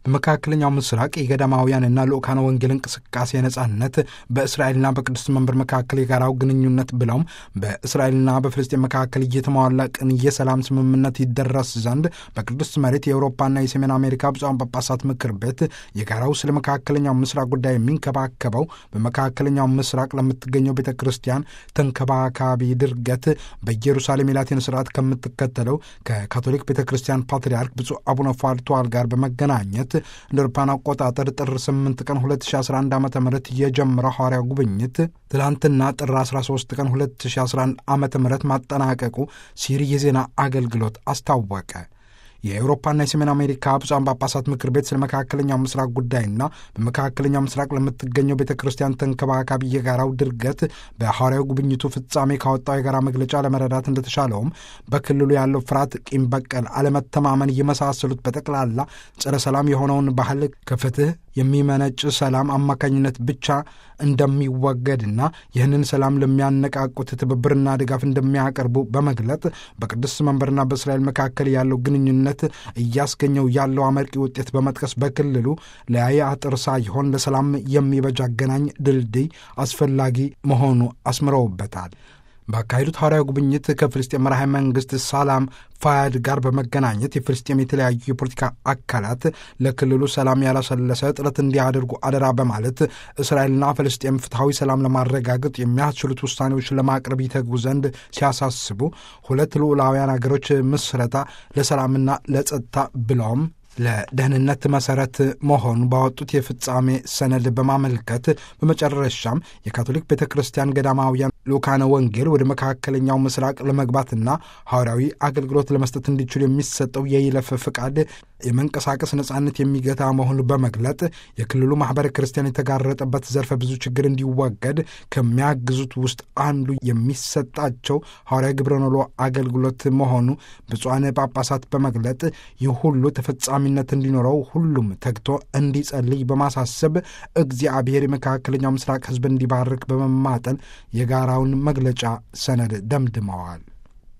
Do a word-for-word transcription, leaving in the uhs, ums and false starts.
በመካከለኛው ምስራቅ የገዳማውያንና ልኡካነ ወንጌል እንቅስቃሴ ነጻነት በእስራኤልና በቅድስት መንበር መካከል የጋራው ግንኙነት ብለውም በእስራኤልና በፍልስጤን መካከል እየተሟላ ቅን የሰላም ስምምነት ይደረስ ዘንድ በቅድስት መሬት የአውሮፓና የሰሜን አሜሪካ ብፁዓን ጳጳሳት ምክር ቤት የጋራው ስለ መካከለኛው ምስራቅ ጉዳይ የሚንከባከበው በመካከለኛው ምስራቅ ለምትገኘው ቤተ ክርስቲያን ተንከባካቢ ድርገት በኢየሩሳሌም የላቲን ስርዓት ከምትከተለው ከካቶሊክ ቤተ ክርስቲያን ፓትርያርክ ብፁዕ አቡነ ፋልቷል ጋር በመገናኘት እንደ አውሮፓውያን አቆጣጠር ጥር ስምንት ቀን ሁለት ሺህ አስራ አንድ ዓመተ ምህረት የጀመረው ሐዋርያው ጉብኝት ትላንትና ጥር አስራ ሶስት ቀን ሁለት ሺህ አስራ አንድ ዓመተ ምህረት ማጠናቀቁ ሲሪ የዜና አገልግሎት አስታወቀ። የአውሮፓና የሰሜን አሜሪካ ብፁዓን ጳጳሳት ምክር ቤት ስለ መካከለኛው ምስራቅ ጉዳይና በመካከለኛው ምስራቅ ለምትገኘው ቤተ ክርስቲያን ተንከባካቢ የጋራው ድርገት በሐዋርያው ጉብኝቱ ፍጻሜ ካወጣው የጋራ መግለጫ ለመረዳት እንደተሻለውም በክልሉ ያለው ፍርሃት፣ ቂም በቀል፣ አለመተማመን የመሳሰሉት በጠቅላላ ጸረ ሰላም የሆነውን ባህል ከፍትህ የሚመነጭ ሰላም አማካኝነት ብቻ እንደሚወገድና ይህንን ሰላም ለሚያነቃቁት ትብብርና ድጋፍ እንደሚያቀርቡ በመግለጥ በቅድስት መንበርና በእስራኤል መካከል ያለው ግንኙነት እያስገኘው ያለው አመርቂ ውጤት በመጥቀስ በክልሉ ለያየ አጥር ሳይሆን ለሰላም የሚበጅ አገናኝ ድልድይ አስፈላጊ መሆኑ አስምረውበታል። ባካሄዱት ሐዋርያዊ ጉብኝት ከፍልስጤም መራሄ መንግስት ሳላም ፋያድ ጋር በመገናኘት የፍልስጤም የተለያዩ የፖለቲካ አካላት ለክልሉ ሰላም ያላሰለሰ ጥረት እንዲያደርጉ አደራ በማለት እስራኤልና ፍልስጤም ፍትሐዊ ሰላም ለማረጋገጥ የሚያስችሉት ውሳኔዎች ለማቅረብ ይተጉ ዘንድ ሲያሳስቡ ሁለት ልዑላውያን አገሮች ምስረታ ለሰላምና ለጸጥታ ብለውም ለደህንነት መሰረት መሆኑ ባወጡት የፍጻሜ ሰነድ በማመልከት በመጨረሻም የካቶሊክ ቤተ ክርስቲያን ገዳማውያን ልኡካነ ወንጌል ወደ መካከለኛው ምስራቅ ለመግባትና ሐዋርያዊ አገልግሎት ለመስጠት እንዲችሉ የሚሰጠው የይለፍ ፍቃድ የመንቀሳቀስ ነጻነት የሚገታ መሆኑ በመግለጥ የክልሉ ማኅበረ ክርስቲያን የተጋረጠበት ዘርፈ ብዙ ችግር እንዲወገድ ከሚያግዙት ውስጥ አንዱ የሚሰጣቸው ሐዋርያዊ ግብረ ኖሎ አገልግሎት መሆኑ ብፁዓን ጳጳሳት በመግለጥ ይህ ሁሉ ተፈጻሚነት እንዲኖረው ሁሉም ተግቶ እንዲጸልይ በማሳሰብ እግዚአብሔር የመካከለኛው ምስራቅ ሕዝብ እንዲባርክ በመማጠን የጋራውን መግለጫ ሰነድ ደምድመዋል።